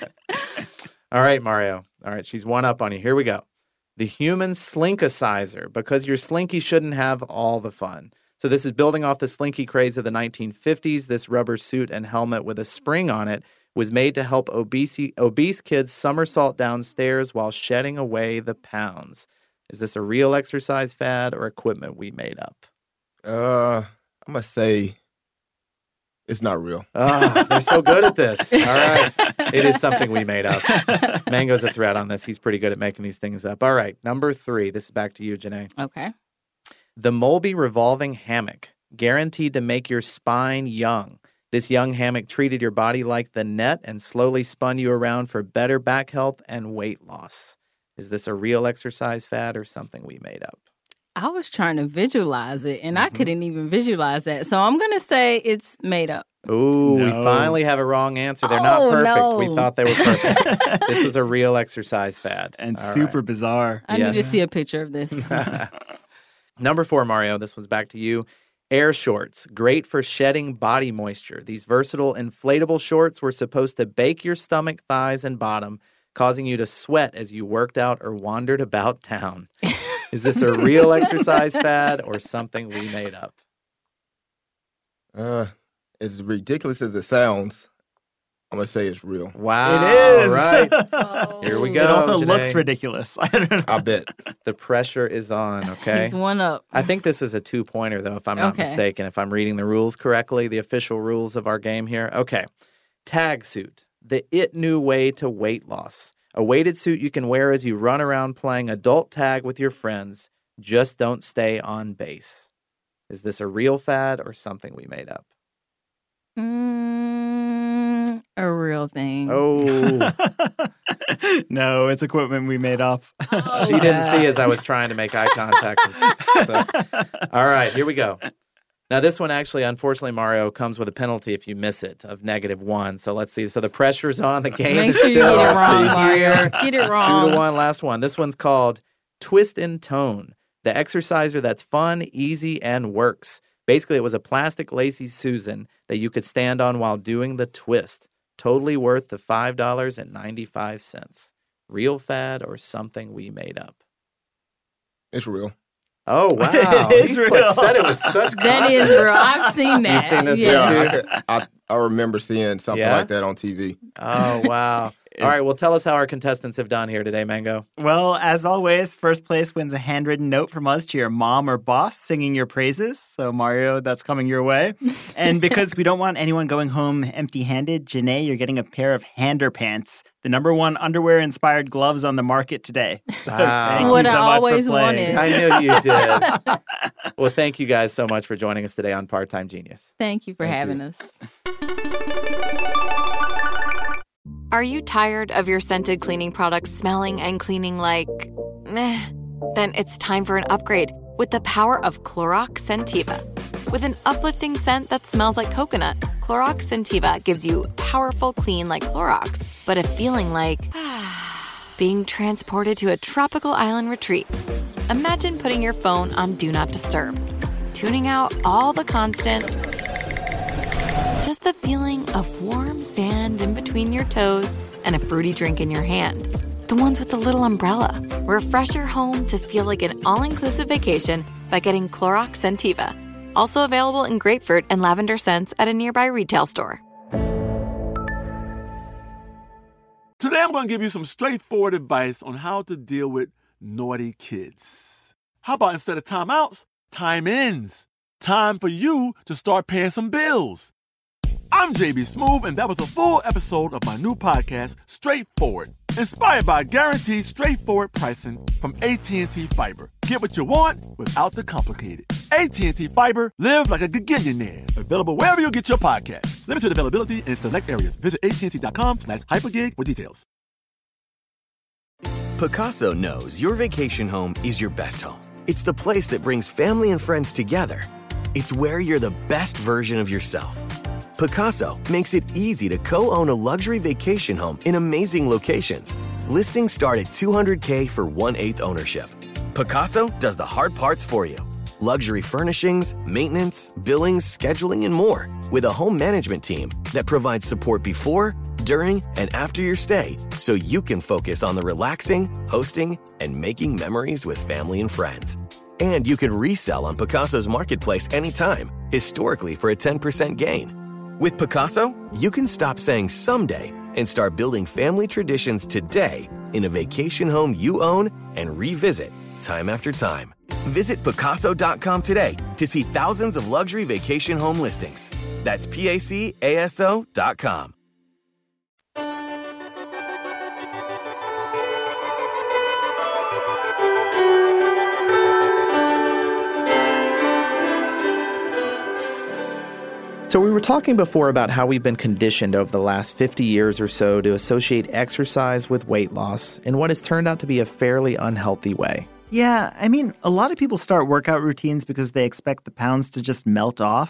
All right, Mario. All right, she's 1 up on you. Here we go. The human Slinkicizer, because your Slinky shouldn't have all the fun. So this is building off the Slinky craze of the 1950s. This rubber suit and helmet with a spring on it was made to help obese kids somersault downstairs while shedding away the pounds. Is this a real exercise fad or equipment we made up? I'm going to say it's not real. Oh, they're so good at this. All right. It is something we made up. Mango's a threat on this. He's pretty good at making these things up. All right. Number 3. This is back to you, Janae. Okay. The Molby revolving hammock, guaranteed to make your spine young. This young hammock treated your body like the net and slowly spun you around for better back health and weight loss. Is this a real exercise fad or something we made up? I was trying to visualize it, and I couldn't even visualize that. So I'm going to say it's made up. Ooh, No. we finally have a wrong answer. They're not perfect. no. We thought they were perfect. This was a real exercise fad. And All super right. bizarre. I need to see a picture of this. Number 4, Mario, this one's back to you. Air shorts, great for shedding body moisture. These versatile inflatable shorts were supposed to bake your stomach, thighs, and bottom, causing you to sweat as you worked out or wandered about town. Is this a real exercise fad or something we made up? As ridiculous as it sounds, I'm going to say it's real. Wow. It is. All right. Here we go. It also Janae. looks ridiculous. I don't know. I bet. The pressure is on, okay? He's one up. I think this is a 2-pointer, though, if I'm not Okay. mistaken, if I'm reading the rules correctly, the official rules of our game here. Okay. Tag suit, the new way to weight loss. A weighted suit you can wear as you run around playing adult tag with your friends. Just don't stay on base. Is this a real fad or something we made up? A real thing. Oh, No, it's equipment we made up. she didn't see as I was trying to make eye contact. So. All right, here we go. Now, this one actually, unfortunately, Mario, comes with a penalty if you miss it of -1. So let's see. So the pressure's on. The game Make is sure you still get it wrong, on. Mario. Get it wrong. 2-1, last one. This one's called Twist and Tone, the exerciser that's fun, easy, and works. Basically, it was a plastic lacy Susan that you could stand on while doing the twist. Totally worth the $5.95. Real fad or something we made up? It's real. Oh, wow. It is You real. said it was such That is real. I've seen that. You've seen this Yes. one, I remember seeing something Yeah? like that on TV. Oh, wow. All right, well, tell us how our contestants have done here today, Mango. Well, as always, first place wins a handwritten note from us to your mom or boss singing your praises. So, Mario, that's coming your way. And because we don't want anyone going home empty-handed, Janae, you're getting a pair of Hander pants, the #1 underwear-inspired gloves on the market today. So Wow. thank you What so I much for always playing. wanted. I knew you did. Well, thank you guys so much for joining us today on Part-Time Genius. Thank you for Thank having you. us. Are you tired of your scented cleaning products smelling and cleaning like meh? Then it's time for an upgrade with the power of Clorox Scentiva. With an uplifting scent that smells like coconut, Clorox Scentiva gives you powerful clean like Clorox, but a feeling like being transported to a tropical island retreat. Imagine putting your phone on Do Not Disturb, tuning out all the constant, just the feeling of warm sand in between your toes and a fruity drink in your hand. The ones with the little umbrella. Refresh your home to feel like an all-inclusive vacation by getting Clorox Scentiva. Also available in grapefruit and lavender scents at a nearby retail store. Today I'm going to give you some straightforward advice on how to deal with naughty kids. How about instead of timeouts, time-ins? Time for you to start paying some bills. I'm JB Smoove, and that was a full episode of my new podcast, Straightforward, inspired by guaranteed straightforward pricing from AT&T Fiber. Get what you want without the complicated. AT&T Fiber, live like a gigillionaire. Available wherever you get your podcast. Limited availability in select areas. Visit AT&T.com/hypergig for details. Picasso knows your vacation home is your best home. It's the place that brings family and friends together. It's where you're the best version of yourself. Picasso makes it easy to co-own a luxury vacation home in amazing locations. Listings start at $200K for 1/8 ownership. Picasso does the hard parts for you. Luxury furnishings, maintenance, billings, scheduling, and more. With a home management team that provides support before, during, and after your stay so you can focus on the relaxing, hosting, and making memories with family and friends. And you can resell on Picasso's marketplace anytime, historically for a 10% gain. With Picasso, you can stop saying someday and start building family traditions today in a vacation home you own and revisit time after time. Visit Picasso.com today to see thousands of luxury vacation home listings. That's PACASO.com. So we were talking before about how we've been conditioned over the last 50 years or so to associate exercise with weight loss in what has turned out to be a fairly unhealthy way. Yeah, I mean, a lot of people start workout routines because they expect the pounds to just melt off.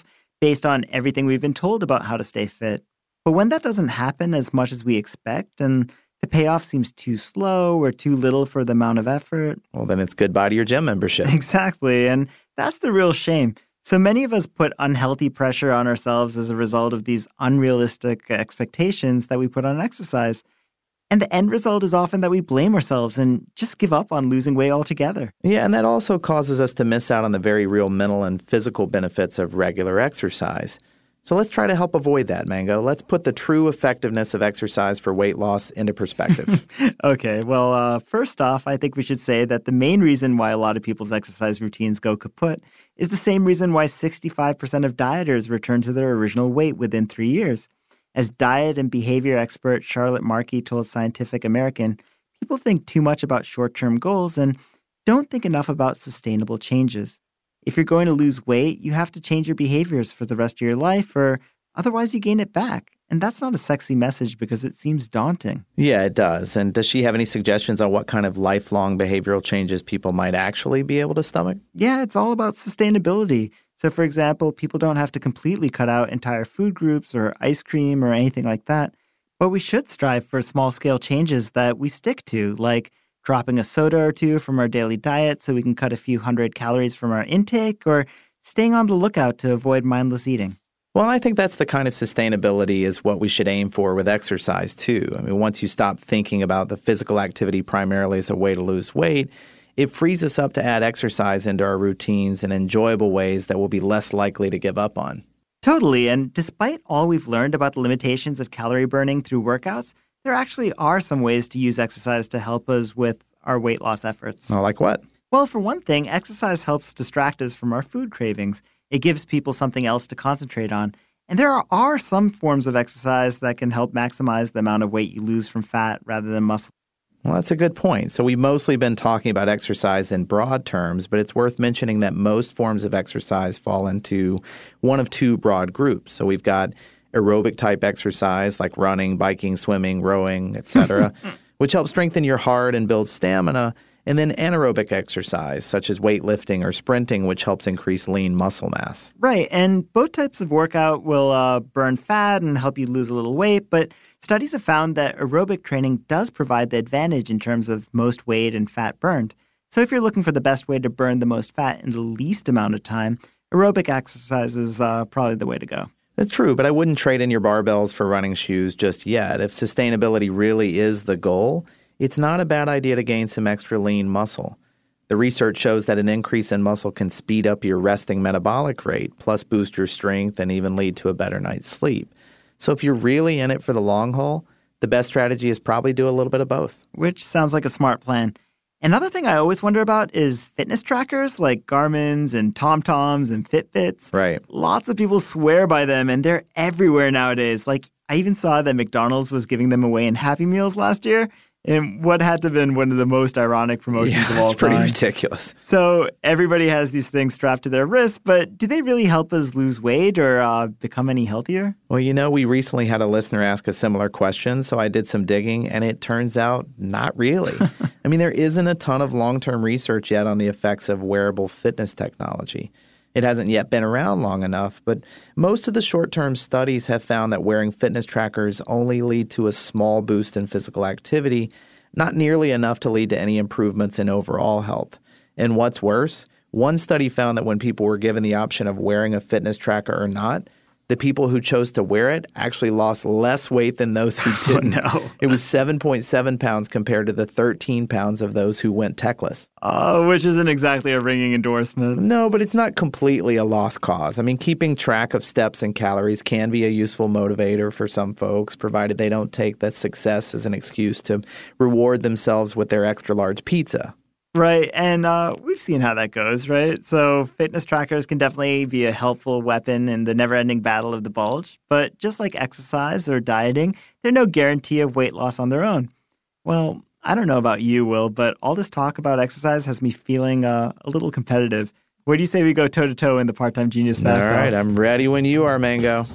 based on everything we've been told about how to stay fit. But when that doesn't happen as much as we expect and the payoff seems too slow or too little for the amount of effort, well, then it's goodbye to your gym membership. Exactly. And that's the real shame. So many of us put unhealthy pressure on ourselves as a result of these unrealistic expectations that we put on exercise. And the end result is often that we blame ourselves and just give up on losing weight altogether. Yeah, and that also causes us to miss out on the very real mental and physical benefits of regular exercise. So let's try to help avoid that, Mango. Let's put the true effectiveness of exercise for weight loss into perspective. Okay, well, first off, I think we should say that the main reason why a lot of people's exercise routines go kaput is the same reason why 65% of dieters return to their original weight within 3 years. As diet and behavior expert Charlotte Markey told Scientific American, people think too much about short-term goals and don't think enough about sustainable changes. If you're going to lose weight, you have to change your behaviors for the rest of your life, or otherwise you gain it back. And that's not a sexy message because it seems daunting. Yeah, it does. And does she have any suggestions on what kind of lifelong behavioral changes people might actually be able to stomach? Yeah, it's all about sustainability. So, for example, people don't have to completely cut out entire food groups or ice cream or anything like that. But we should strive for small-scale changes that we stick to, like dropping a soda or two from our daily diet so we can cut a few hundred calories from our intake, or staying on the lookout to avoid mindless eating. Well, I think that's the kind of sustainability is what we should aim for with exercise, too. I mean, once you stop thinking about the physical activity primarily as a way to lose weight, it frees us up to add exercise into our routines in enjoyable ways that we'll be less likely to give up on. Totally. And despite all we've learned about the limitations of calorie burning through workouts, there actually are some ways to use exercise to help us with our weight loss efforts. Oh, like what? Well, for one thing, exercise helps distract us from our food cravings. It gives people something else to concentrate on. And there are some forms of exercise that can help maximize the amount of weight you lose from fat rather than muscle. Well, that's a good point. So we've mostly been talking about exercise in broad terms, but it's worth mentioning that most forms of exercise fall into one of two broad groups. So we've got aerobic type exercise like running, biking, swimming, rowing, etc., which helps strengthen your heart and build stamina, and then anaerobic exercise such as weightlifting or sprinting, which helps increase lean muscle mass. Right, and both types of workout will burn fat and help you lose a little weight, but studies have found that aerobic training does provide the advantage in terms of most weight and fat burned. So if you're looking for the best way to burn the most fat in the least amount of time, aerobic exercise is probably the way to go. That's true, but I wouldn't trade in your barbells for running shoes just yet. If sustainability really is the goal, it's not a bad idea to gain some extra lean muscle. The research shows that an increase in muscle can speed up your resting metabolic rate, plus boost your strength and even lead to a better night's sleep. So if you're really in it for the long haul, the best strategy is probably do a little bit of both. Which sounds like a smart plan. Another thing I always wonder about is fitness trackers like Garmin's and TomToms and Fitbits. Right. Lots of people swear by them, and they're everywhere nowadays. Like, I even saw that McDonald's was giving them away in Happy Meals last year. And what had to have been one of the most ironic promotions of all time. It's pretty ridiculous. So everybody has these things strapped to their wrists, but do they really help us lose weight or become any healthier? Well, you know, we recently had a listener ask a similar question, so I did some digging, and it turns out not really. I mean, there isn't a ton of long-term research yet on the effects of wearable fitness technology. It hasn't yet been around long enough, but most of the short-term studies have found that wearing fitness trackers only lead to a small boost in physical activity, not nearly enough to lead to any improvements in overall health. And what's worse, one study found that when people were given the option of wearing a fitness tracker or not, the people who chose to wear it actually lost less weight than those who didn't. Oh, no. It was 7.7 pounds compared to the 13 pounds of those who went techless. Which isn't exactly a ringing endorsement. No, but it's not completely a lost cause. I mean, keeping track of steps and calories can be a useful motivator for some folks, provided they don't take that success as an excuse to reward themselves with their extra large pizza. Right, and we've seen how that goes, right? So fitness trackers can definitely be a helpful weapon in the never-ending battle of the bulge. But just like exercise or dieting, they're no guarantee of weight loss on their own. Well, I don't know about you, Will, but all this talk about exercise has me feeling a little competitive. Where do you say we go toe-to-toe in the Part-Time Genius Fat Belt? All right, I'm ready when you are, Mango.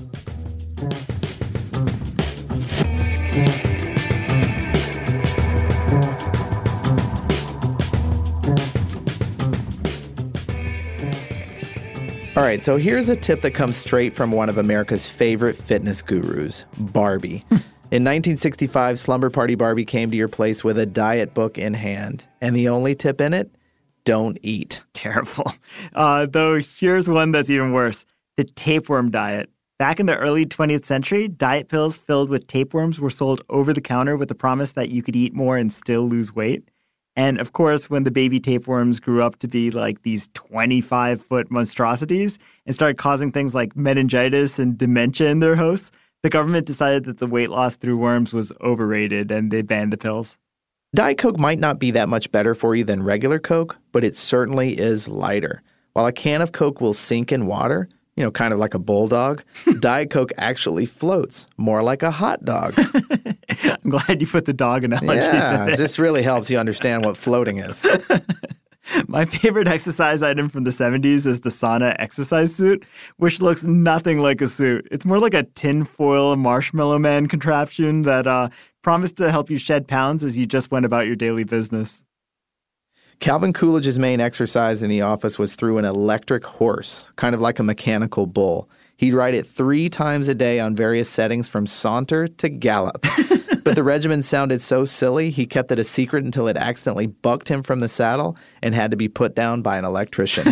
All right, so here's a tip that comes straight from one of America's favorite fitness gurus, Barbie. In 1965, Slumber Party Barbie came to your place with a diet book in hand. And the only tip in it? Don't eat. Terrible. Though here's one that's even worse. The tapeworm diet. Back in the early 20th century, diet pills filled with tapeworms were sold over the counter with the promise that you could eat more and still lose weight. And of course, when the baby tapeworms grew up to be like these 25-foot monstrosities and started causing things like meningitis and dementia in their hosts, the government decided that the weight loss through worms was overrated and they banned the pills. Diet Coke might not be that much better for you than regular Coke, but it certainly is lighter. While a can of Coke will sink in water, kind of like a bulldog, Diet Coke actually floats, more like a hot dog. I'm glad you put the dog analogy in there. This really helps you understand what floating is. My favorite exercise item from the 70s is the sauna exercise suit, which looks nothing like a suit. It's more like a tinfoil marshmallow man contraption that promised to help you shed pounds as you just went about your daily business. Calvin Coolidge's main exercise in the office was through an electric horse, kind of like a mechanical bull. He'd ride it 3 times a day on various settings from saunter to gallop. But the regimen sounded so silly, he kept it a secret until it accidentally bucked him from the saddle and had to be put down by an electrician.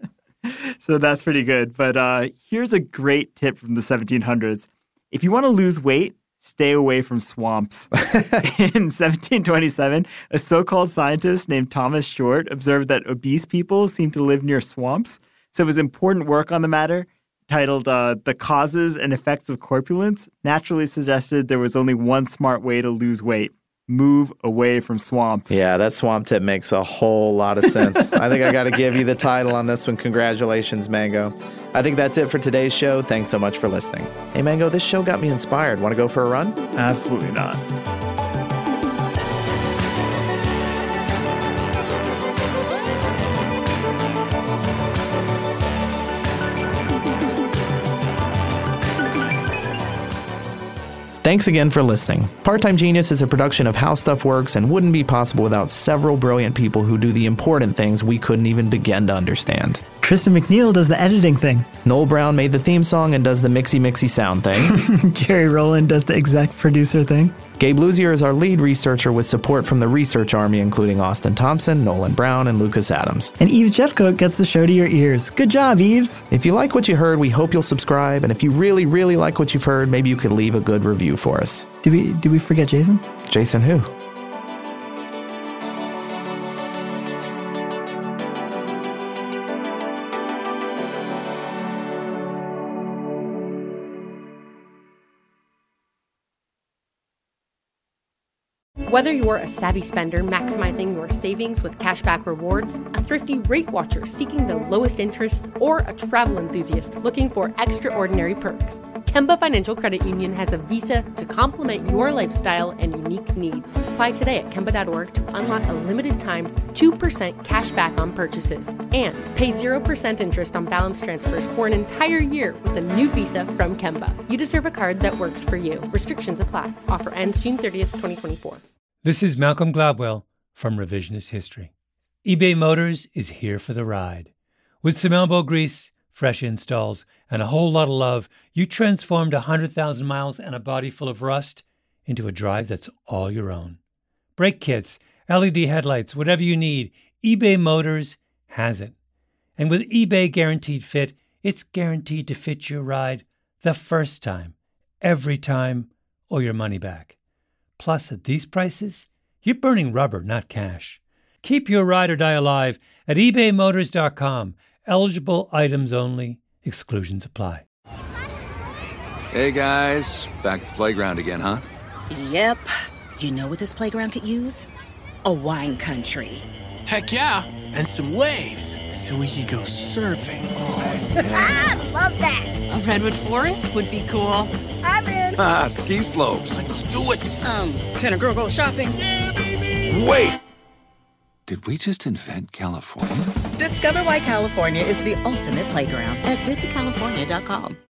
So that's pretty good. But here's a great tip from the 1700s. If you want to lose weight, stay away from swamps. In 1727, a so-called scientist named Thomas Short observed that obese people seem to live near swamps. So his important work on the matter, titled The Causes and Effects of Corpulence, naturally suggested there was only one smart way to lose weight. Move away from swamps. Yeah, that swamp tip makes a whole lot of sense. I think I got to give you the title on this one. Congratulations, Mango. I think that's it for today's show. Thanks so much for listening. Hey, Mango, this show got me inspired. Want to go for a run? Absolutely not. Thanks again for listening. Part-Time Genius is a production of How Stuff Works and wouldn't be possible without several brilliant people who do the important things we couldn't even begin to understand. Tristan McNeil does the editing thing. Noel Brown made the theme song and does the mixy sound thing. Jerry Rowland does the exec producer thing. Gabe Luzier is our lead researcher with support from the research army, including Austin Thompson, Nolan Brown, and Lucas Adams. And Eves Jeffcoat gets the show to your ears. Good job, Eves. If you like what you heard, we hope you'll subscribe. And if you really, really like what you've heard, maybe you could leave a good review for us. Did we forget Jason? Jason who? Whether you're a savvy spender maximizing your savings with cashback rewards, a thrifty rate watcher seeking the lowest interest, or a travel enthusiast looking for extraordinary perks, Kemba Financial Credit Union has a visa to complement your lifestyle and unique needs. Apply today at Kemba.org to unlock a limited time 2% cash back on purchases and pay 0% interest on balance transfers for an entire year with a new visa from Kemba. You deserve a card that works for you. Restrictions apply. Offer ends June 30th, 2024. This is Malcolm Gladwell from Revisionist History. eBay Motors is here for the ride. With some elbow grease, fresh installs, and a whole lot of love, you transformed 100,000 miles and a body full of rust into a drive that's all your own. Brake kits, LED headlights, whatever you need, eBay Motors has it. And with eBay Guaranteed Fit, it's guaranteed to fit your ride the first time, every time, or your money back. Plus, at these prices, you're burning rubber, not cash. Keep your ride or die alive at ebaymotors.com. Eligible items only. Exclusions apply. Hey, guys. Back at the playground again, huh? Yep. You know what this playground could use? A wine country. Heck yeah. And some waves so we could go surfing. Oh, yeah. Love that. A redwood forest would be cool. I'm in. Ski slopes. Let's do it. Can a girl go shopping? Yeah, baby. Wait. Did we just invent California? Discover why California is the ultimate playground at visitcalifornia.com.